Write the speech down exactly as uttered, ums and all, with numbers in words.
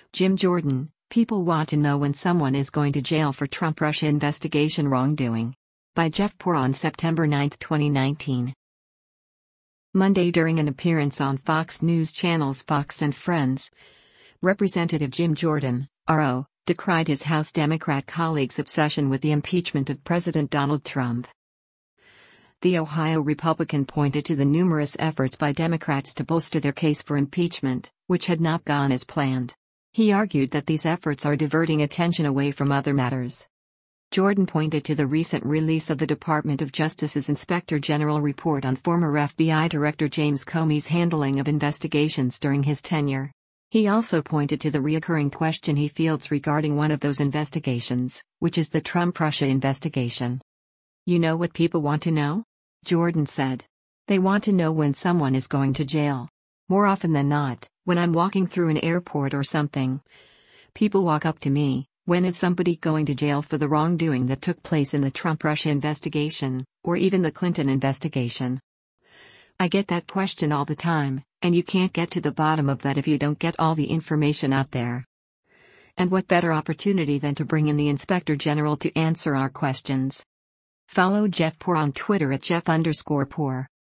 Jim Jordan, people want to know when someone is going to jail for Trump-Russia investigation wrongdoing. By Jeff Poor on September ninth twenty nineteen. Monday, during an appearance on Fox News Channel's Fox and Friends, Representative Jim Jordan, R O, decried his House Democrat colleagues' obsession with the impeachment of President Donald Trump. The Ohio Republican pointed to the numerous efforts by Democrats to bolster their case for impeachment, which had not gone as planned. He argued that these efforts are diverting attention away from other matters. Jordan pointed to the recent release of the Department of Justice's Inspector General report on former F B I Director James Comey's handling of investigations during his tenure. He also pointed to the recurring question he fields regarding one of those investigations, which is the Trump-Russia investigation. "You know what people want to know?" Jordan said. "They want to know when someone is going to jail. More often than not, when I'm walking through an airport or something, people walk up to me, 'When is somebody going to jail for the wrongdoing that took place in the Trump-Russia investigation, or even the Clinton investigation?' I get that question all the time, and you can't get to the bottom of that if you don't get all the information out there. And what better opportunity than to bring in the Inspector General to answer our questions?" Follow Jeff Poor on Twitter at Jeff underscore Poor.